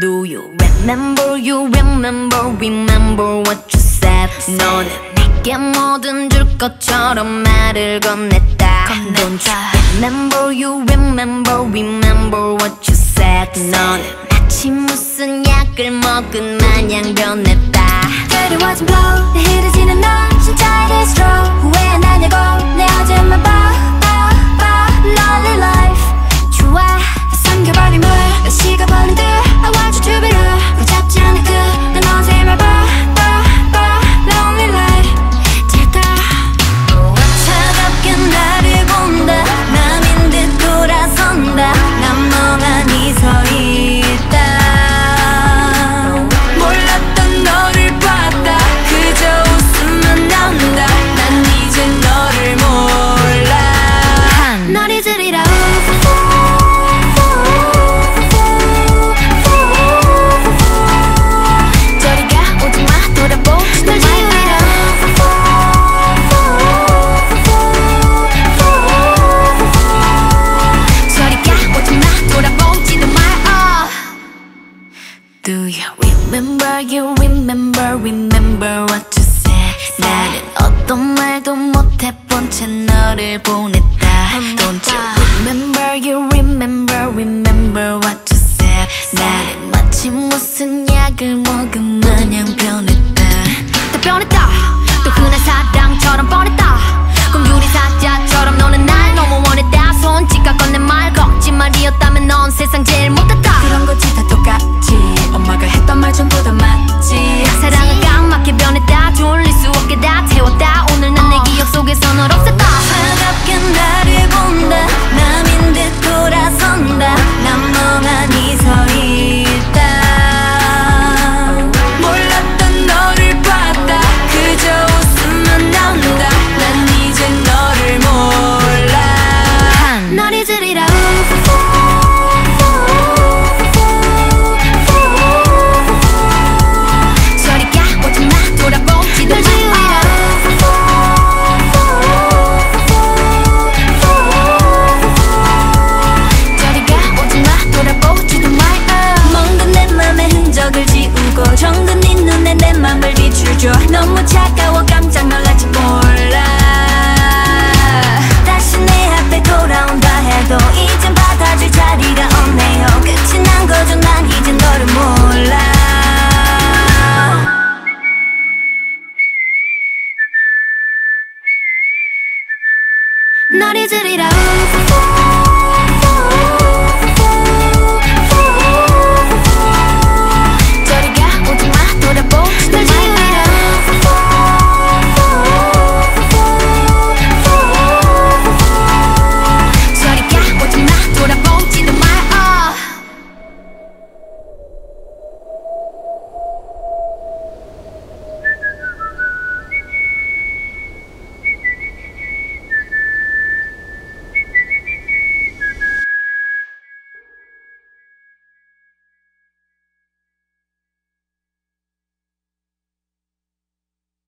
Do you remember what you said? 너는 내게 뭐든 줄 것처럼 말을 건넸다. Don't you remember what you said? 너는 마치 무슨 약을 먹은 마냥 변했다. 그리워진 blow 내 흐려지는 너 진짜 it is true. 후회 안 하냐고 내 어제만 봐 lonely life 좋아 삼켜버린 물 식어버린 듯 I want you to be real 붙잡지 않을 듯난 어제만 봐 lonely life 될까 차갑게 나를 본다 남인 듯 돌아선다 난 멍하니 서 있다. 몰랐던 너를 봤다 그저 웃으면 난다 난 이제 너를 몰라. 널 잊으리라 저리가 오지마 돌아보지도 널 지우리라 저리가 오지마 돌아보지도 마. Do you remember what you said? 나는 어떤 말도 못해본 채 너를 보냈다. Don't you remember what you said? 나는 마치 무슨 약을 먹은 마냥 변했다. 다 변했다 또 흔한 사랑처럼 뻔했다. 공유리 사자처럼 너는 날 너무 원했다. 손짓과 건넨 말 거짓말이었다면 넌 세상 제일 못했다. 그런 거지 다 똑같지 엄마가 했던 말 전부 다 맞지. 사랑은 까맣게 변했다. 돌릴 수 없게 다 태웠다. 오늘 난 내 기억 속에서 널 없앴다. 차갑게 나를 본다 남인 듯 돌아선다 난 멍하니 서 있다. 몰랐던 너를 봤다 그저 웃으면 난다 난 이제 너를 몰라. 널 잊으리라 저리가 오지마 돌아보지도 마. 저리가 오지마 돌아보지도 마. 뭔가 내 맘의 흔적을 지우고 정든 네 눈에 내 맘을 비추줘. 너무 차가워 깜짝 놀랄지 몰라. 다시 내 앞에 돌아온다 해도 이젠 받아줄 자리가 없네요. 끝이 난 거죠 난 이제 너를 몰라. 널 잊으리라